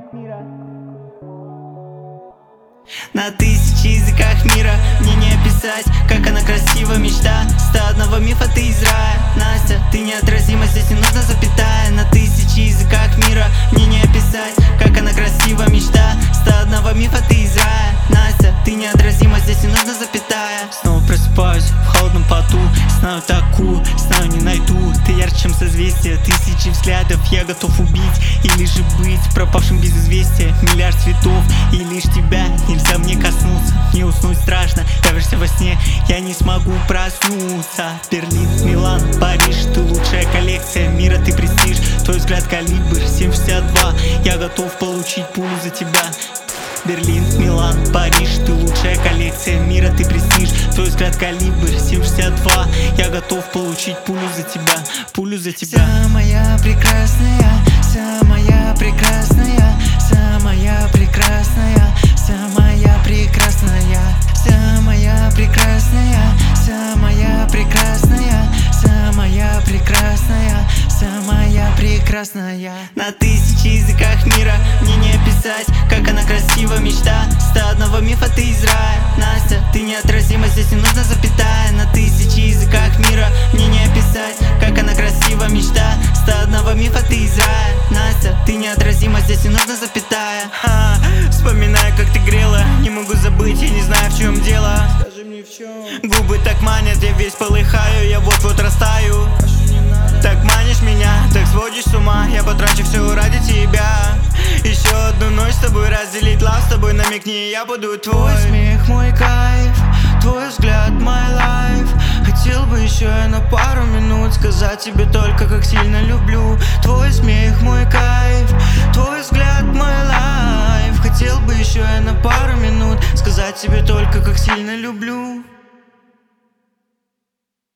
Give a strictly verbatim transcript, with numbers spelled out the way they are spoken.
На тысячи языках мира мне не описать, как она красива, мечта ста одного мифа, ты из рая. Настя, ты неотразима, здесь не нужна запятая. На тысячи языках мира мне не описать, как она красива, мечта ста одного мифа, ты из рая. Настя, ты неотразима, здесь не нужна запятая. Снова просыпаюсь в холодном поту, знаю такую, знаю не найду. Ты ярче, чем созвездие, тысячи взглядов я готов убить или же быть пропавшим без известия. Миллиард цветов и лишь тебя нельзя мне коснуться. Мне уснуть страшно, давишься во сне, я не смогу проснуться. Берлин, Милан, Париж, ты лучшая коллекция мира, ты престиж. Твой взгляд калибр семь шестьдесят два, я готов получить пулю за тебя. Берлин, Милан, Париж, ты лучшая коллекция мира, ты престиж. Твой взгляд калибр семь шестьдесят два, я готов получить пулю за тебя, пулю за тебя. Самая прекрасная, самая прекрасная, самая прекрасная, самая прекрасная, самая прекрасная, самая прекрасная, самая прекрасная, самая прекрасная. На тысячи языках мира мне не описать, как она красива, мечта ста одного мифа, ты из рая. Настя, ты неотразима, здесь не нужна запятая. На тысячи языках мира мне не описать, как она красива, мечта ста одного мифа, ты из рая. Настя, ты неотразима, здесь не нужна запятая. Ха, вспоминаю, как ты грела, не могу забыть, я не знаю, в чем дело. Скажи мне, в чем? Губы так манят, я весь полыхаю, я вот-вот растаю. Так манишь меня, так сводишь с ума, я потрачу все ради тебя. Еще одну ночь с тобой разделить, лав с тобой намекни, я буду твой. Твой смех, мой кайф, твой взгляд, my life. Хотел бы еще я на пару минут сказать тебе только, как сильно люблю. Твой смех, мой кайф, твой взгляд, my life. Хотел бы еще я на пару минут сказать тебе только, как сильно люблю.